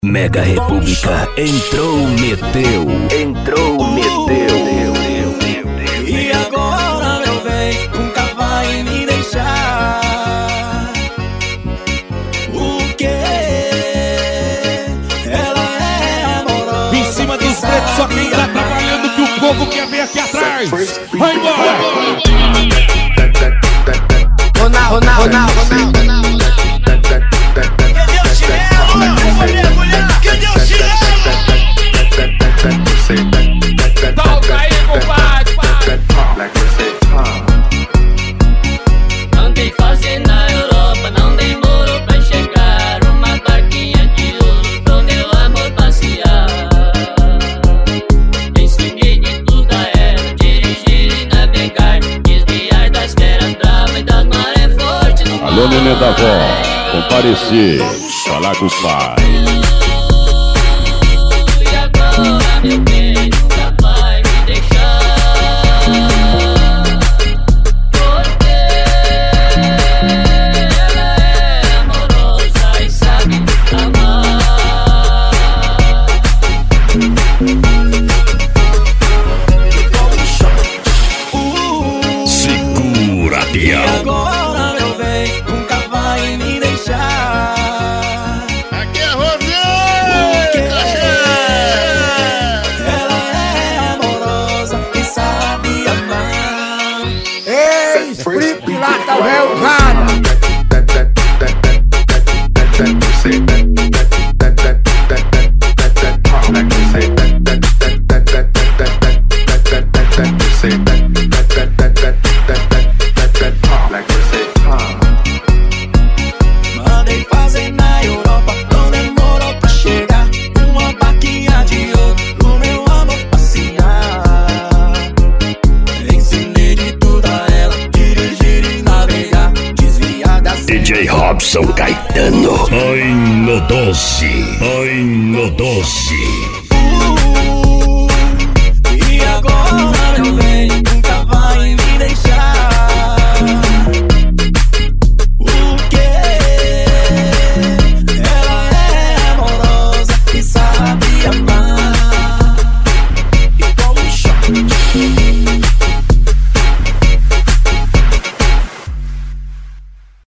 Mega República entrou, meteu. E agora, meu bem, nunca vai me deixar. O que? Ela é amorosa. Em cima dos pretos, só quem tá trabalhando que o povo quer ver aqui atrás. Vai embora! Ronaldo. Cadê o chinelo? Toca aí, compadre! Andei fazendo na Europa, não demorou pra chegar. Uma barquinha de ouro pro meu amor passear. Ensinei de tudo a ela, dirigir e navegar, desviar das feras bravas e das marés fortes no mar. Alô, nenê da avó, comparecer, falar com os pais. E agora, meu bem, nunca vai me deixar. Porque ela é amorosa e sabe amar. Segura, E pião. agora, meu bem, nunca vai me deixar. Aqui é Rosé! Ela é amorosa e sabe amar. Ei, Split lá tá o réu usado. Mandei fazer na Europa, não demorou pra chegar. Uma barquinha de ouro pro meu amor passear. Ensinei de tudo a ela, dirigir e navegar, desviar das DJ Robson Caetano. Ai, no doce.